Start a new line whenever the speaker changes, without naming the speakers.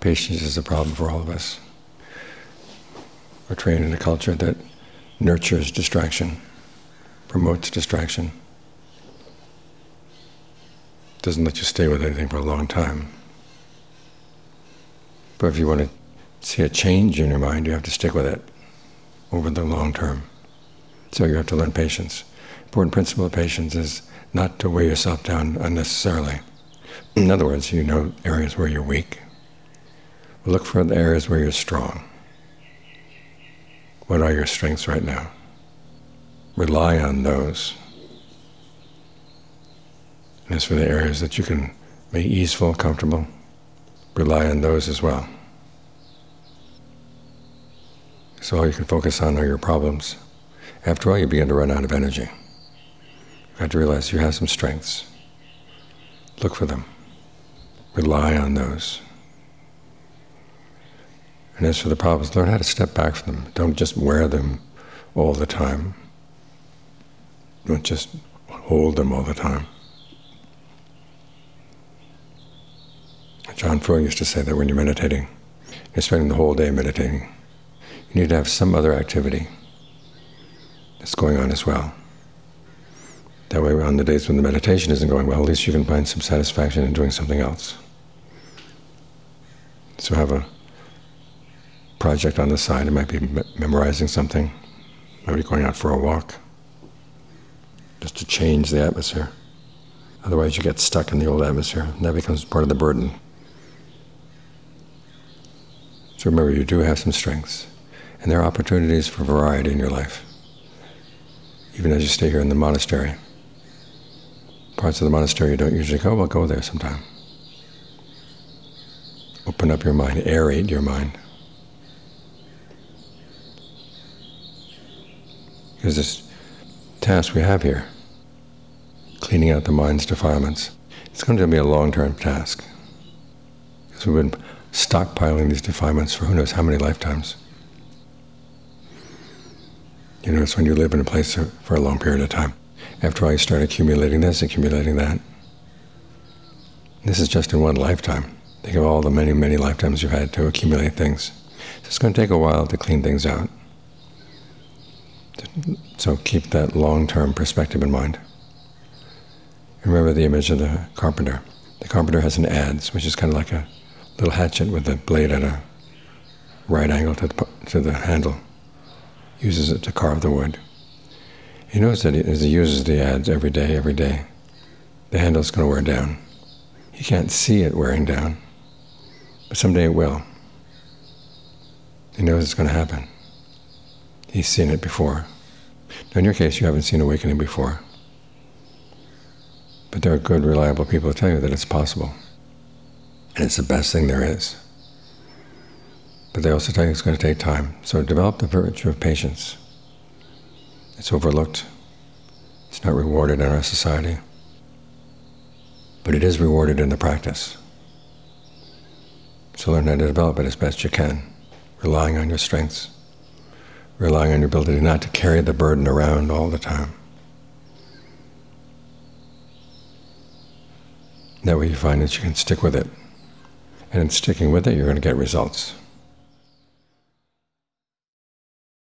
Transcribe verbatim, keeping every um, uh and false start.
Patience is a problem for all of us. We're trained in a culture that nurtures distraction, promotes distraction, doesn't let you stay with anything for a long time. But if you want to see a change in your mind, you have to stick with it over the long term. So you have to learn patience. Important principle of patience is not to weigh yourself down unnecessarily. In other words, you know areas where you're weak. Look for the areas where you're strong. What are your strengths right now? Rely on those. And as for the areas that you can make easeful, comfortable, rely on those as well. So all you can focus on are your problems. After all, you begin to run out of energy. You have to realize you have some strengths. Look for them. Rely on those. And as for the problems, learn how to step back from them. Don't just wear them all the time. Don't just hold them all the time. John Freud used to say that when you're meditating, you're spending the whole day meditating, you need to have some other activity that's going on as well. That way, on the days when the meditation isn't going well, at least you can find some satisfaction in doing something else. So have a project on the side. It might be me- memorizing something, maybe going out for a walk, just to change the atmosphere. Otherwise you get stuck in the old atmosphere, and that becomes part of the burden. So remember, you do have some strengths, and there are opportunities for variety in your life. Even as you stay here in the monastery, parts of the monastery you don't usually go, well, go there sometime. Open up your mind, aerate your mind. Because this task we have here, cleaning out the mind's defilements, it's going to be a long-term task. Because we've been stockpiling these defilements for who knows how many lifetimes. You know, it's when you live in a place for a long period of time. After all, you start accumulating this, accumulating that. This is just in one lifetime. Think of all the many, many lifetimes you've had to accumulate things. So it's going to take a while to clean things out. So keep that long-term perspective in mind. Remember the image of the carpenter. The carpenter has an adze, which is kind of like a little hatchet with a blade at a right angle to the, to the handle. Uses it to carve the wood. He knows that as he uses the adze every day, every day, the handle's going to wear down. He can't see it wearing down, but someday it will. He knows it's going to happen. He's seen it before. Now in your case, you haven't seen awakening before. But there are good, reliable people who tell you that it's possible. And it's the best thing there is. But they also tell you it's going to take time. So develop the virtue of patience. It's overlooked. It's not rewarded in our society. But it is rewarded in the practice. So learn how to develop it as best you can, relying on your strengths, relying on your ability not to carry the burden around all the time. That way you find that you can stick with it. And in sticking with it, you're going to get results.